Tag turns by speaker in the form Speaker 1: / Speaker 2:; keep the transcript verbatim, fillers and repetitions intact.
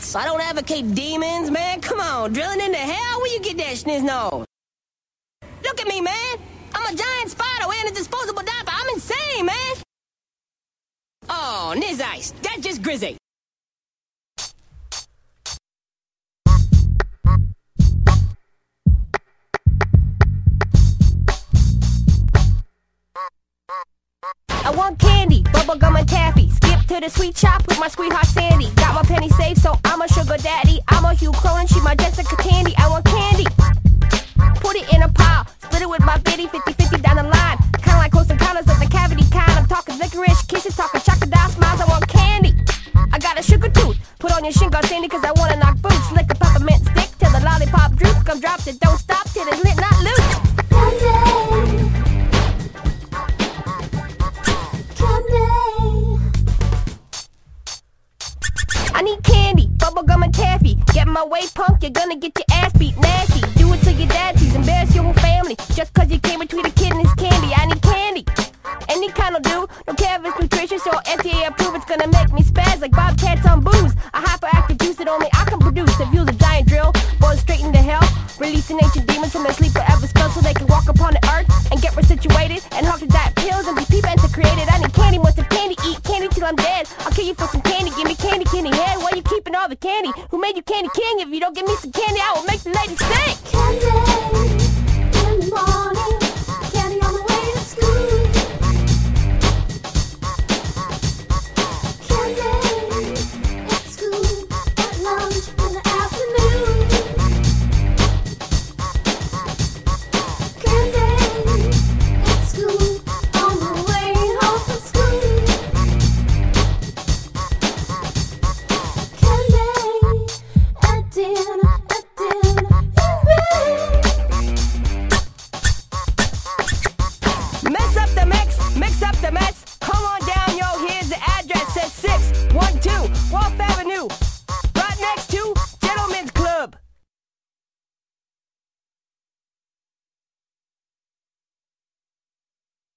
Speaker 1: Yes, I don't advocate demons, man. Come on, drilling into hell? Where you get that schniz nose? Look at me, man. I'm a giant spider wearing a disposable diaper. I'm insane, man. Oh, Niz Ice, that's just Grizzy. I want candy, bubblegum and taffy. Skip to the sweet shop with my sweetheart Sandy. Got my penny safe, so I'm a sugar daddy. I'm a Hugh Cronin, she my Jessica Tandy. I want candy. Put it in a pile, split it with my bitty, fifty fifty down the line. Kinda like close encounters of the cavity kind. I'm talking licorice, kisses, talking crocodile smiles. I want candy. I got a sugar tooth, put on your shingle Sandy, cause I wanna knock boots. Lick a peppermint stick till the lollipop droops. Come drop it, don't stop till it's lit, not loose. I need candy, bubblegum and taffy. Get my way, punk, you're gonna get your ass beat nasty. Do it to your daddies, embarrass your whole family. Just cause you came between a kid and his candy. I need candy, any kind will do. Don't care if it's nutritious or F D A approved. It's gonna make me spaz like bobcats on booze. A hyperactive juice that only I can produce. If use a giant drill, boil straight into hell. Releasing ancient demons from their sleep forever spell, so they can walk upon the earth and get resituated. And hawk the diet pills and be people created. I need candy, want some candy, eat candy till I'm dead. I'll kill you for some candy, give me candy, candy head. Why you keeping all the candy? Who made you candy king? If you don't give me some candy, I will make the lady sing. Candy.